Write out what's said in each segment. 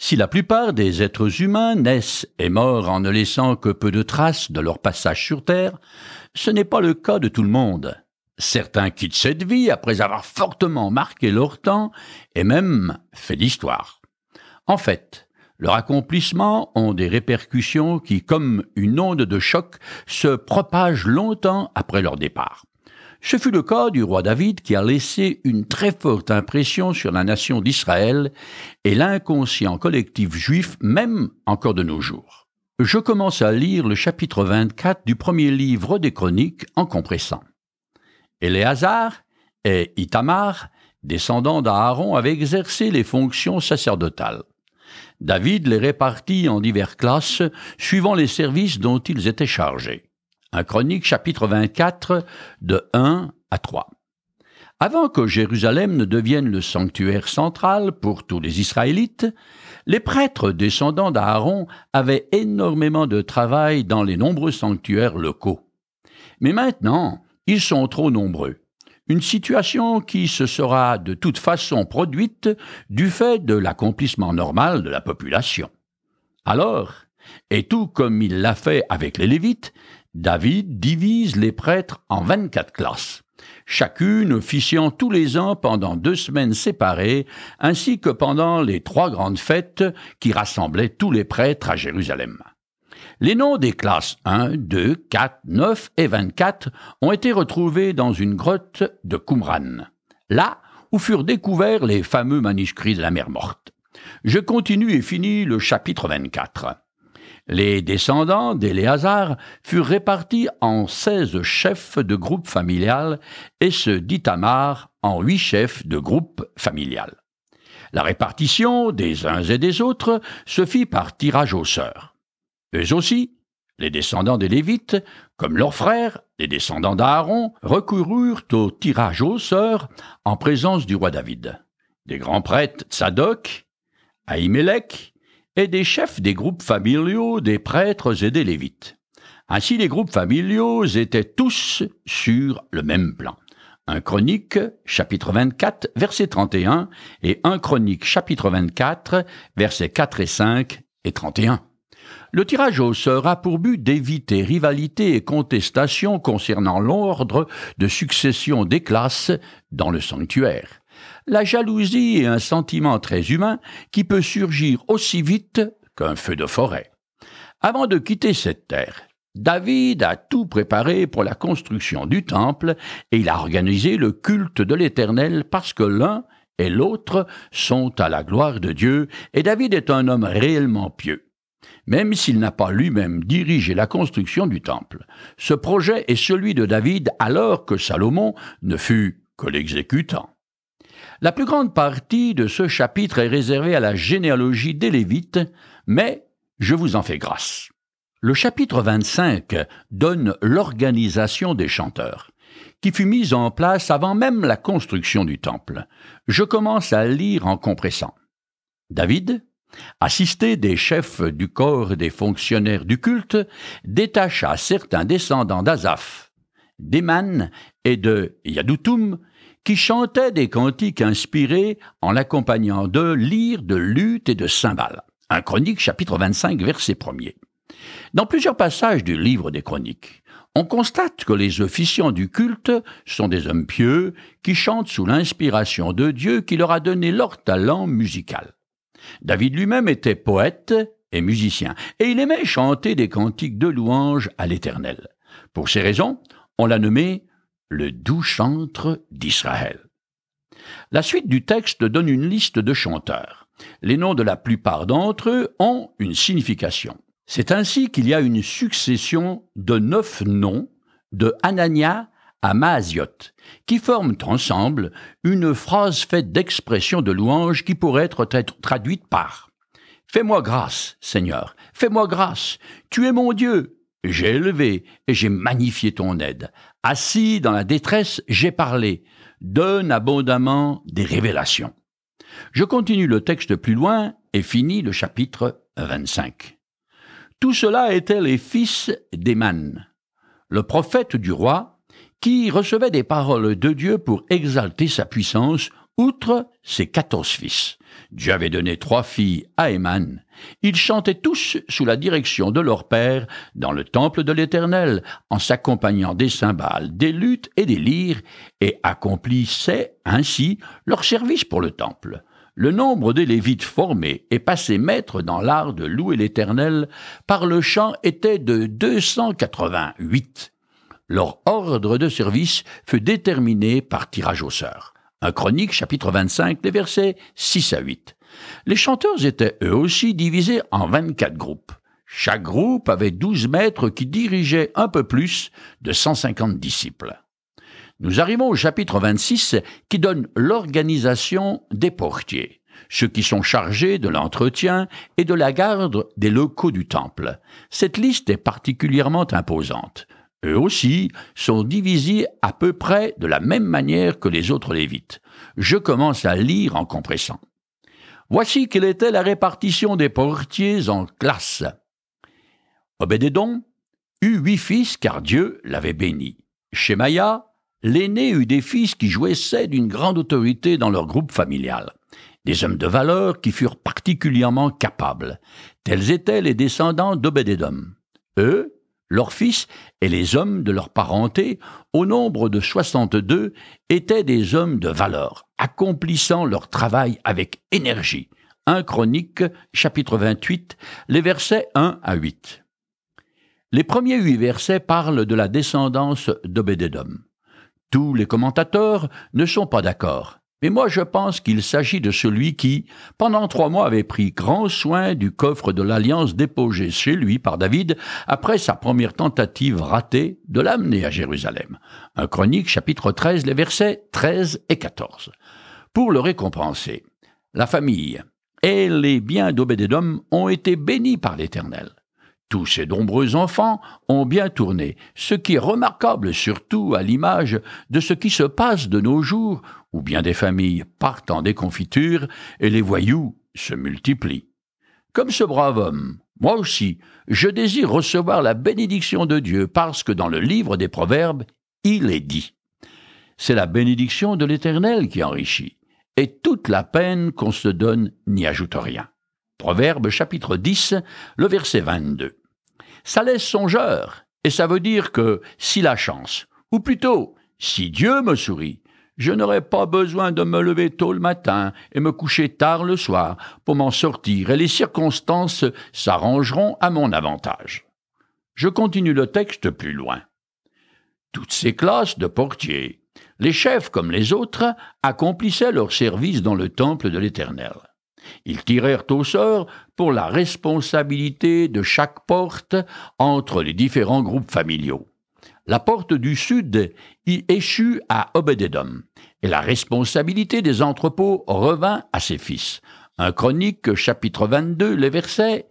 Si la plupart des êtres humains naissent et meurent en ne laissant que peu de traces de leur passage sur Terre, ce n'est pas le cas de tout le monde. Certains quittent cette vie après avoir fortement marqué leur temps et même fait l'histoire. En fait, leurs accomplissements ont des répercussions qui, comme une onde de choc, se propagent longtemps après leur départ. Ce fut le cas du roi David qui a laissé une très forte impression sur la nation d'Israël et l'inconscient collectif juif même encore de nos jours. Je commence à lire le chapitre 24 du premier livre des Chroniques en compressant. Éléazar et Ithamar, descendants d'Aaron, avaient exercé les fonctions sacerdotales. David les répartit en diverses classes suivant les services dont ils étaient chargés. 1 Chronique, chapitre 24, de 1 à 3. Avant que Jérusalem ne devienne le sanctuaire central pour tous les Israélites, les prêtres descendants d'Aaron avaient énormément de travail dans les nombreux sanctuaires locaux. Mais maintenant, ils sont trop nombreux. Une situation qui se sera de toute façon produite du fait de l'accomplissement normal de la population. Alors, et tout comme il l'a fait avec les Lévites, David divise les prêtres en 24 classes, chacune officiant tous les ans pendant 2 semaines séparées, ainsi que pendant les 3 grandes fêtes qui rassemblaient tous les prêtres à Jérusalem. Les noms des classes 1, 2, 4, 9 et 24 ont été retrouvés dans une grotte de Qumran, là où furent découverts les fameux manuscrits de la mer Morte. Je continue et finis le chapitre 24. Les descendants d'Éléazar furent répartis en 16 chefs de groupe familial et ceux d'Ithamar en 8 chefs de groupe familial. La répartition des uns et des autres se fit par tirage au sort. Eux aussi, les descendants des Lévites, comme leurs frères, les descendants d'Aaron, recoururent au tirage au sort en présence du roi David. Des grands prêtres Tsadok, Ahimelech, et des chefs des groupes familiaux des prêtres et des Lévites. Ainsi, les groupes familiaux étaient tous sur le même plan. 1 Chronique, chapitre 24, verset 31, et 1 Chronique, chapitre 24, versets 4 et 5 et 31. Le tirage au sort a pour but d'éviter rivalité et contestation concernant l'ordre de succession des classes dans le sanctuaire. La jalousie est un sentiment très humain qui peut surgir aussi vite qu'un feu de forêt. Avant de quitter cette terre, David a tout préparé pour la construction du temple et il a organisé le culte de l'Éternel parce que l'un et l'autre sont à la gloire de Dieu et David est un homme réellement pieux. Même s'il n'a pas lui-même dirigé la construction du temple, ce projet est celui de David alors que Salomon ne fut que l'exécutant. La plus grande partie de ce chapitre est réservée à la généalogie des Lévites, mais je vous en fais grâce. Le chapitre 25 donne l'organisation des chanteurs, qui fut mise en place avant même la construction du temple. Je commence à lire en compressant. David, assisté des chefs du corps des fonctionnaires du culte, détacha certains descendants d'Asaph, d'Éman et de Yadoutoum, qui chantaient des cantiques inspirés en l'accompagnant de lyres, de luth et de cymbales. 1 Chronique, chapitre 25, verset 1er. Dans plusieurs passages du livre des Chroniques, on constate que les officiants du culte sont des hommes pieux qui chantent sous l'inspiration de Dieu qui leur a donné leur talent musical. David lui-même était poète et musicien, et il aimait chanter des cantiques de louange à l'Éternel. Pour ces raisons, on l'a nommé le doux chantre d'Israël. La suite du texte donne une liste de chanteurs. Les noms de la plupart d'entre eux ont une signification. C'est ainsi qu'il y a une succession de 9 noms de Hanania à Maaziot, qui forment ensemble une phrase faite d'expressions de louange qui pourrait être traduite par « Fais-moi grâce, Seigneur, fais-moi grâce, tu es mon Dieu, j'ai élevé et j'ai magnifié ton aide. Assis dans la détresse, j'ai parlé. Donne abondamment des révélations. » Je continue le texte plus loin et finis le chapitre 25. Tout cela étaient les fils d'Éman, le prophète du roi, qui recevait des paroles de Dieu pour exalter sa puissance Outre ses 14 fils, Dieu avait donné 3 filles à Éman. Ils chantaient tous sous la direction de leur père dans le temple de l'Éternel, en s'accompagnant des cymbales, des luttes et des lyres, et accomplissaient ainsi leur service pour le temple. Le nombre des Lévites formés et passés maîtres dans l'art de louer l'Éternel par le chant était de 288. Leur ordre de service fut déterminé par tirage au sort. 1 Chroniques, chapitre 25, les versets 6 à 8. Les chanteurs étaient eux aussi divisés en 24 groupes. Chaque groupe avait 12 maîtres qui dirigeaient un peu plus de 150 disciples. Nous arrivons au chapitre 26 qui donne l'organisation des portiers, ceux qui sont chargés de l'entretien et de la garde des locaux du temple. Cette liste est particulièrement imposante. Eux aussi sont divisés à peu près de la même manière que les autres Lévites. Je commence à lire en compressant. Voici quelle était la répartition des portiers en classes. Obed-Édom eut 8 fils car Dieu l'avait béni. Shemaïa, l'aîné, eut des fils qui jouissaient d'une grande autorité dans leur groupe familial. Des hommes de valeur qui furent particulièrement capables. Tels étaient les descendants d'Obed-Édom. Eux, leurs fils et les hommes de leur parenté, au nombre de 62, étaient des hommes de valeur, accomplissant leur travail avec énergie. 1 Chroniques, chapitre 28, les versets 1 à 8. Les premiers 8 versets parlent de la descendance d'Obed-Édom. Tous les commentateurs ne sont pas d'accord, mais moi je pense qu'il s'agit de celui qui, pendant 3 mois, avait pris grand soin du coffre de l'Alliance déposé chez lui par David après sa première tentative ratée de l'amener à Jérusalem. 1 Chroniques, chapitre 13, les versets 13 et 14. Pour le récompenser, la famille et les biens d'Obed-Édom ont été bénis par l'Éternel. Tous ces nombreux enfants ont bien tourné, ce qui est remarquable surtout à l'image de ce qui se passe de nos jours, où bien des familles partent en déconfiture et les voyous se multiplient. Comme ce brave homme, moi aussi, je désire recevoir la bénédiction de Dieu parce que dans le livre des Proverbes, il est dit. C'est la bénédiction de l'Éternel qui enrichit, et toute la peine qu'on se donne n'y ajoute rien. Proverbes chapitre 10, le verset 22. Ça laisse songeur, et ça veut dire que si la chance, ou plutôt si Dieu me sourit, je n'aurai pas besoin de me lever tôt le matin et me coucher tard le soir pour m'en sortir, et les circonstances s'arrangeront à mon avantage. Je continue le texte plus loin. Toutes ces classes de portiers, les chefs comme les autres, accomplissaient leur service dans le temple de l'Éternel. Ils tirèrent au sort pour la responsabilité de chaque porte entre les différents groupes familiaux. La porte du sud y échut à Obed-Édom, et la responsabilité des entrepôts revint à ses fils. 1 Chroniques, chapitre 22, les versets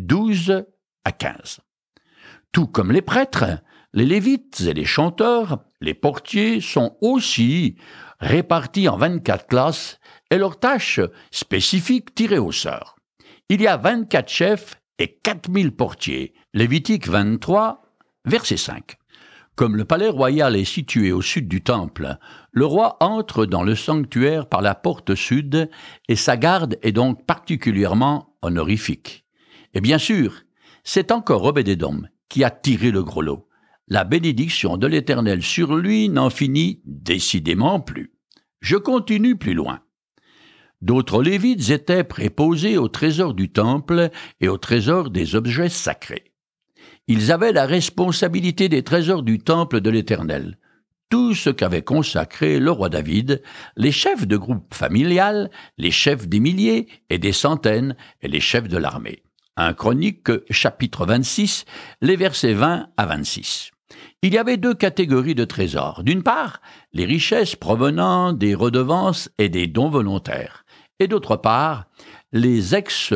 12 à 15. Tout comme les prêtres, les Lévites et les chanteurs, les portiers sont aussi répartis en 24 classes et leurs tâches spécifiques tirées au sort. Il y a 24 chefs et 4000 portiers. Lévitique 23, verset 5. Comme le palais royal est situé au sud du temple, le roi entre dans le sanctuaire par la porte sud et sa garde est donc particulièrement honorifique. Et bien sûr, c'est encore Obed-Édom qui a tiré le gros lot. La bénédiction de l'Éternel sur lui n'en finit décidément plus. Je continue plus loin. D'autres Lévites étaient préposés au trésor du temple et au trésor des objets sacrés. Ils avaient la responsabilité des trésors du temple de l'Éternel, tout ce qu'avait consacré le roi David, les chefs de groupe familial, les chefs des milliers et des centaines et les chefs de l'armée. 1 Chroniques, chapitre 26, les versets 20 à 26. Il y avait 2 catégories de trésors. D'une part, les richesses provenant des redevances et des dons volontaires, et d'autre part, les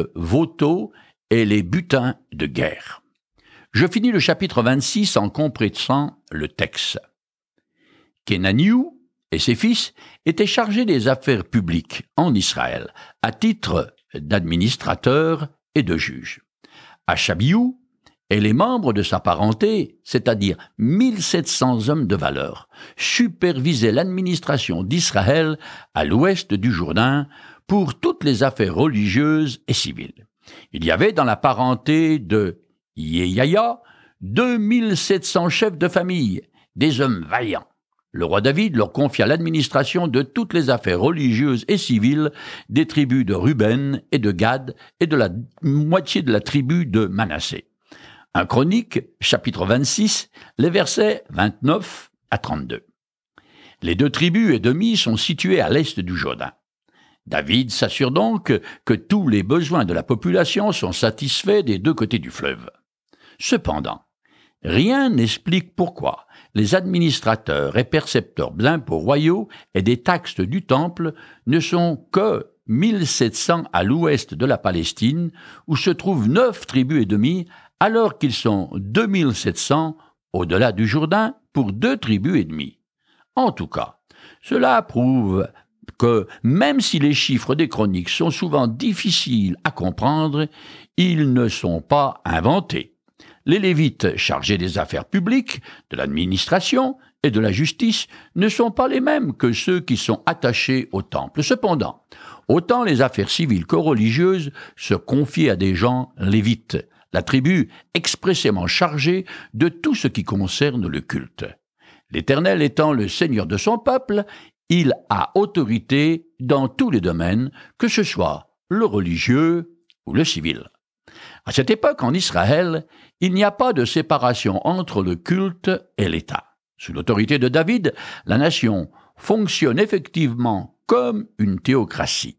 ex-voto et les butins de guerre. Je finis le chapitre 26 en compressant le texte. Kenaniou et ses fils étaient chargés des affaires publiques en Israël, à titre d'administrateurs et de juges. Achabiou et les membres de sa parenté, c'est-à-dire 1700 hommes de valeur, supervisaient l'administration d'Israël à l'ouest du Jourdain pour toutes les affaires religieuses et civiles. Il y avait dans la parenté de Yéhaya 2700 chefs de famille, des hommes vaillants. Le roi David leur confia l'administration de toutes les affaires religieuses et civiles des tribus de Ruben et de Gad et de la moitié de la tribu de Manassé. 1 Chroniques, chapitre 26, les versets 29 à 32. Les deux tribus et demie sont situées à l'est du Jourdain. David s'assure donc que tous les besoins de la population sont satisfaits des deux côtés du fleuve. Cependant, rien n'explique pourquoi les administrateurs et percepteurs d'impôts royaux et des taxes du temple ne sont que 1700 à l'ouest de la Palestine, où se trouvent 9 tribus et demie, alors qu'ils sont 2700 au-delà du Jourdain pour 2 tribus et demie. En tout cas, cela prouve que, même si les chiffres des chroniques sont souvent difficiles à comprendre, ils ne sont pas inventés. Les Lévites chargés des affaires publiques, de l'administration et de la justice ne sont pas les mêmes que ceux qui sont attachés au temple. Cependant, autant les affaires civiles que religieuses se confient à des gens lévites, la tribu expressément chargée de tout ce qui concerne le culte. L'Éternel étant le Seigneur de son peuple, il a autorité dans tous les domaines, que ce soit le religieux ou le civil. À cette époque, en Israël, il n'y a pas de séparation entre le culte et l'État. Sous l'autorité de David, la nation fonctionne effectivement comme une théocratie.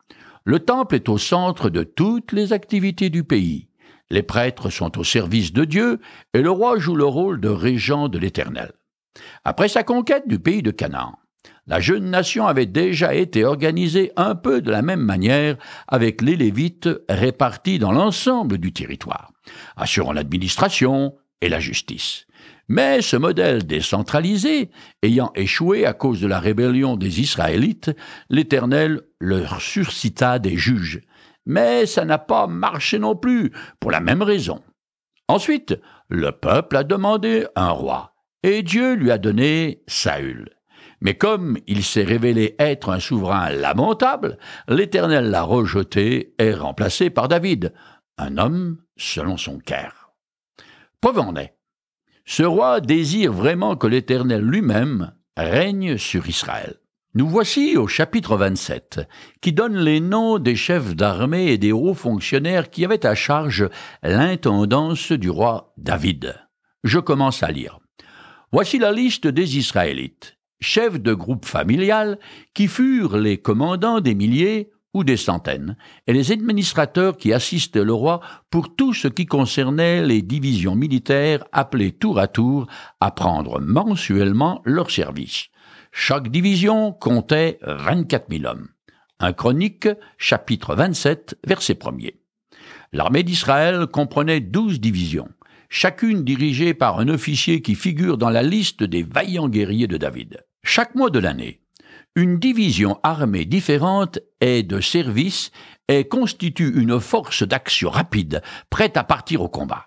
Le temple est au centre de toutes les activités du pays. Les prêtres sont au service de Dieu et le roi joue le rôle de régent de l'Éternel. Après sa conquête du pays de Canaan, la jeune nation avait déjà été organisée un peu de la même manière avec les Lévites répartis dans l'ensemble du territoire, assurant l'administration et la justice. Mais ce modèle décentralisé, ayant échoué à cause de la rébellion des Israélites, l'Éternel leur suscita des juges. Mais ça n'a pas marché non plus, pour la même raison. Ensuite, le peuple a demandé un roi, et Dieu lui a donné Saül. Mais comme il s'est révélé être un souverain lamentable, l'Éternel l'a rejeté et remplacé par David, un homme selon son cœur. Preuve en est, ce roi désire vraiment que l'Éternel lui-même règne sur Israël. Nous voici au chapitre 27, qui donne les noms des chefs d'armée et des hauts fonctionnaires qui avaient à charge l'intendance du roi David. Je commence à lire. Voici la liste des Israélites, chefs de groupe familial, qui furent les commandants des milliers ou des centaines, et les administrateurs qui assistent le roi pour tout ce qui concernait les divisions militaires appelées tour à tour à prendre mensuellement leur service. Chaque division comptait 24 000 hommes. 1 Chroniques, chapitre 27, verset 1er. L'armée d'Israël comprenait 12 divisions, chacune dirigée par un officier qui figure dans la liste des vaillants guerriers de David. Chaque mois de l'année, une division armée différente est de service et constitue une force d'action rapide, prête à partir au combat.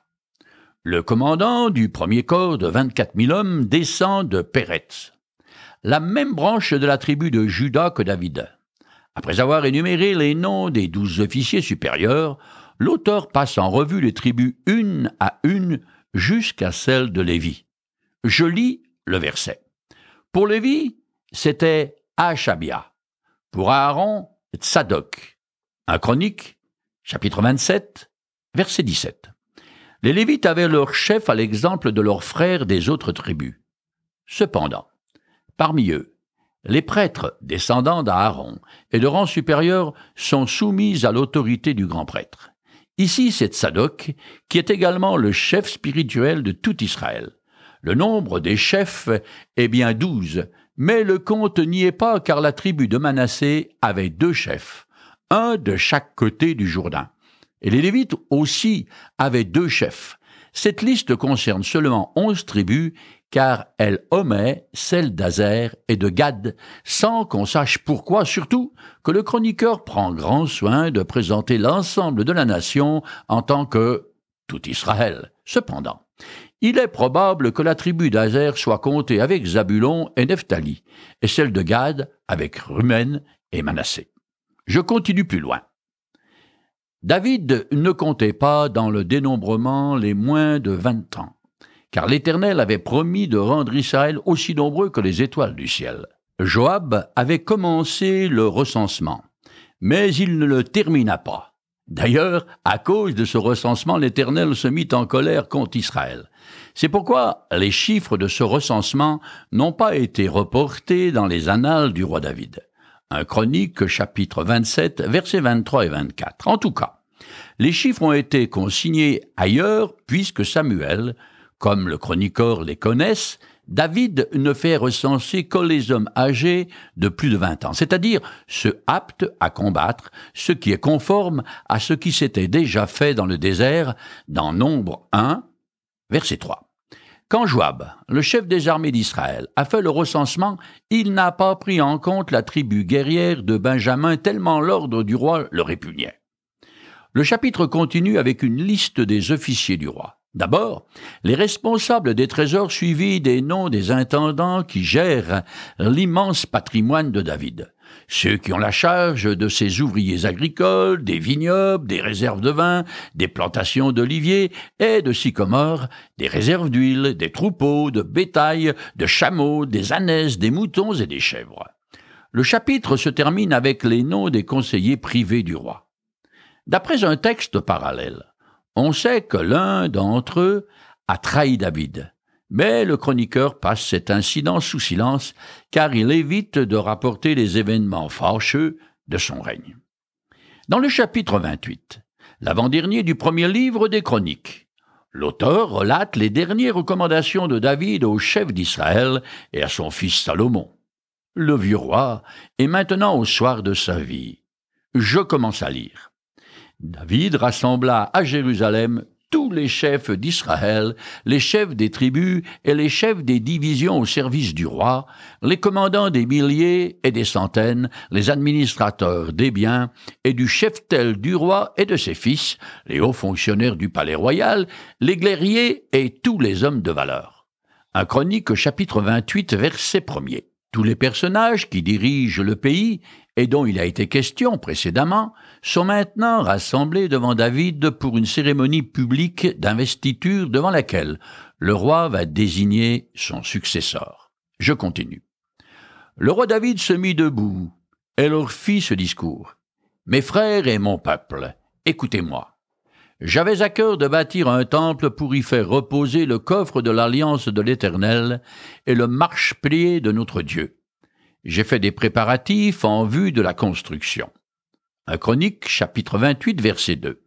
Le commandant du premier corps de 24 000 hommes descend de Péretz, la même branche de la tribu de Juda que David. Après avoir énuméré les noms des 12 officiers supérieurs, l'auteur passe en revue les tribus une à une jusqu'à celle de Lévi. Je lis le verset. Pour Lévi, c'était Achabia. Pour Aaron, Tsadok. 1 Chroniques, chapitre 27, verset 17. Les Lévites avaient leur chef à l'exemple de leurs frères des autres tribus. Cependant, parmi eux, les prêtres descendants d'Aaron et de rang supérieur sont soumis à l'autorité du grand prêtre. Ici, c'est Tsadok, qui est également le chef spirituel de tout Israël. Le nombre des chefs est bien 12, mais le compte n'y est pas car la tribu de Manassé avait 2 chefs, un de chaque côté du Jourdain. Et les Lévites aussi avaient 2 chefs. Cette liste concerne seulement 11 tribus, car elle omet celle d'Azer et de Gad, sans qu'on sache pourquoi, surtout que le chroniqueur prend grand soin de présenter l'ensemble de la nation en tant que tout Israël. Cependant, il est probable que la tribu d'Aser soit comptée avec Zabulon et Nephtali, et celle de Gad avec Ruben et Manassé. Je continue plus loin. David ne comptait pas dans le dénombrement les moins de 20 ans, car l'Éternel avait promis de rendre Israël aussi nombreux que les étoiles du ciel. Joab avait commencé le recensement, mais il ne le termina pas. D'ailleurs, à cause de ce recensement, l'Éternel se mit en colère contre Israël. C'est pourquoi les chiffres de ce recensement n'ont pas été reportés dans les annales du roi David. 1 Chronique, chapitre 27, versets 23 et 24. En tout cas, les chiffres ont été consignés ailleurs puisque Samuel, comme le chroniqueur les connaisse, David ne fait recenser que les hommes âgés de plus de 20 ans, c'est-à-dire ceux aptes à combattre, ce qui est conforme à ce qui s'était déjà fait dans le désert, dans Nombre 1, verset 3. Quand Joab, le chef des armées d'Israël, a fait le recensement, il n'a pas pris en compte la tribu guerrière de Benjamin tellement l'ordre du roi le répugnait. Le chapitre continue avec une liste des officiers du roi. D'abord, les responsables des trésors suivis des noms des intendants qui gèrent l'immense patrimoine de David. Ceux qui ont la charge de ses ouvriers agricoles, des vignobles, des réserves de vin, des plantations d'oliviers et de sycomores, des réserves d'huile, des troupeaux, de bétail, de chameaux, des ânesses, des moutons et des chèvres. Le chapitre se termine avec les noms des conseillers privés du roi. D'après un texte parallèle, on sait que l'un d'entre eux a trahi David, mais le chroniqueur passe cet incident sous silence car il évite de rapporter les événements fâcheux de son règne. Dans le chapitre 28, l'avant-dernier du premier livre des Chroniques, l'auteur relate les dernières recommandations de David au chef d'Israël et à son fils Salomon. Le vieux roi est maintenant au soir de sa vie. Je commence à lire. David rassembla à Jérusalem tous les chefs d'Israël, les chefs des tribus et les chefs des divisions au service du roi, les commandants des milliers et des centaines, les administrateurs des biens et du cheptel du roi et de ses fils, les hauts fonctionnaires du palais royal, les guerriers et tous les hommes de valeur. 1 Chronique chapitre 28 verset 1er. Tous les personnages qui dirigent le pays et dont il a été question précédemment, sont maintenant rassemblés devant David pour une cérémonie publique d'investiture devant laquelle le roi va désigner son successeur. Je continue. Le roi David se mit debout et leur fit ce discours. « Mes frères et mon peuple, écoutez-moi. J'avais à cœur de bâtir un temple pour y faire reposer le coffre de l'alliance de l'Éternel et le marchepied de notre Dieu. J'ai fait des préparatifs en vue de la construction. » 1 Chronique, chapitre 28, verset 2.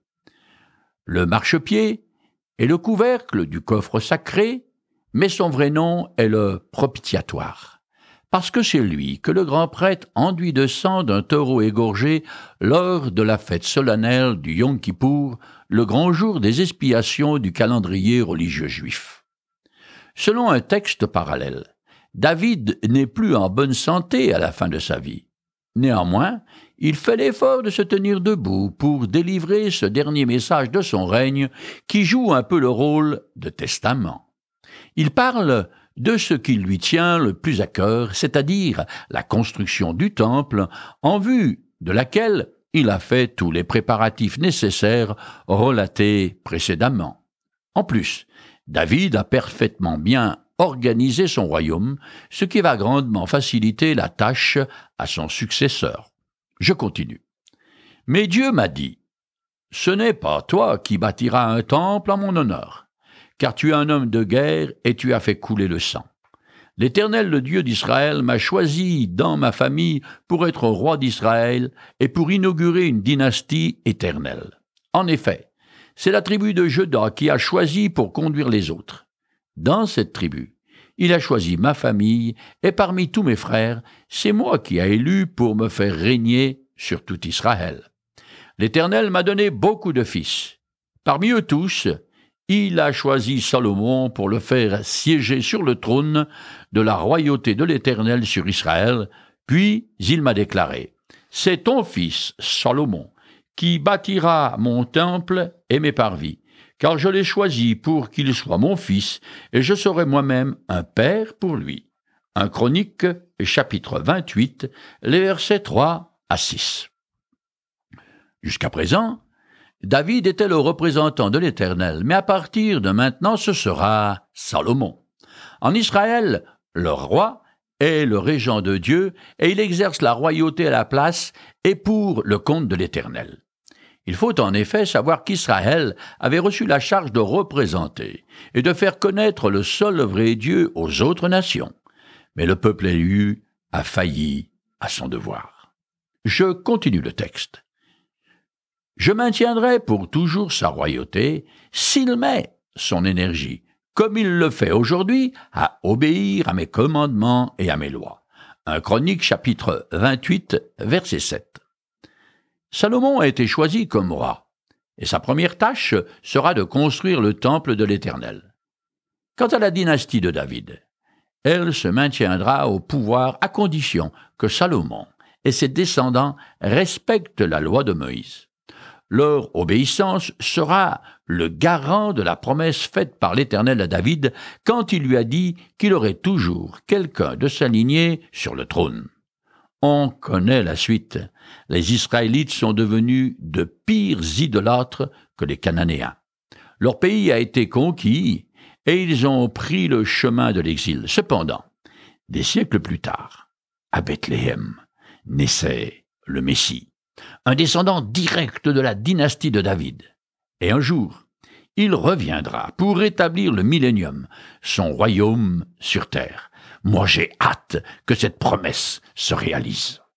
Le marchepied est le couvercle du coffre sacré, mais son vrai nom est le propitiatoire, parce que c'est lui que le grand prêtre enduit de sang d'un taureau égorgé lors de la fête solennelle du Yom Kippour, le grand jour des expiations du calendrier religieux juif. Selon un texte parallèle, David n'est plus en bonne santé à la fin de sa vie. Néanmoins, il fait l'effort de se tenir debout pour délivrer ce dernier message de son règne qui joue un peu le rôle de testament. Il parle de ce qui lui tient le plus à cœur, c'est-à-dire la construction du temple, en vue de laquelle il a fait tous les préparatifs nécessaires relatés précédemment. En plus, David a parfaitement bien organisé son royaume, ce qui va grandement faciliter la tâche à son successeur. Je continue. Mais Dieu m'a dit, « Ce n'est pas toi qui bâtiras un temple en mon honneur, car tu es un homme de guerre et tu as fait couler le sang. L'Éternel, le Dieu d'Israël, m'a choisi dans ma famille pour être roi d'Israël et pour inaugurer une dynastie éternelle. En effet, c'est la tribu de Juda qui a choisi pour conduire les autres. Dans cette tribu, il a choisi ma famille, et parmi tous mes frères, c'est moi qui a élu pour me faire régner sur tout Israël. L'Éternel m'a donné beaucoup de fils. Parmi eux tous, il a choisi Salomon pour le faire siéger sur le trône de la royauté de l'Éternel sur Israël, puis il m'a déclaré, « C'est ton fils, Salomon, qui bâtira mon temple et mes parvis. car je l'ai choisi pour qu'il soit mon fils, et je serai moi-même un père pour lui. 1 Chroniques, chapitre 28, les versets 3 à 6. Jusqu'à présent, David était le représentant de l'Éternel, mais à partir de maintenant, ce sera Salomon. En Israël, le roi est le régent de Dieu, et il exerce la royauté à la place et pour le compte de l'Éternel. Il faut en effet savoir qu'Israël avait reçu la charge de représenter et de faire connaître le seul vrai Dieu aux autres nations. Mais le peuple élu a failli à son devoir. Je continue le texte. « Je maintiendrai pour toujours sa royauté s'il met son énergie, comme il le fait aujourd'hui, à obéir à mes commandements et à mes lois. » 1 Chroniques, chapitre 28, verset 7. Salomon a été choisi comme roi, et sa première tâche sera de construire le temple de l'Éternel. Quant à la dynastie de David, elle se maintiendra au pouvoir à condition que Salomon et ses descendants respectent la loi de Moïse. Leur obéissance sera le garant de la promesse faite par l'Éternel à David quand il lui a dit qu'il aurait toujours quelqu'un de sa lignée sur le trône. On connaît la suite. Les Israélites sont devenus de pires idolâtres que les Cananéens. Leur pays a été conquis et ils ont pris le chemin de l'exil. Cependant, des siècles plus tard, à Bethléem, naissait le Messie, un descendant direct de la dynastie de David. Et un jour, il reviendra pour rétablir le millénium, son royaume sur terre. Moi, j'ai hâte que cette promesse se réalise.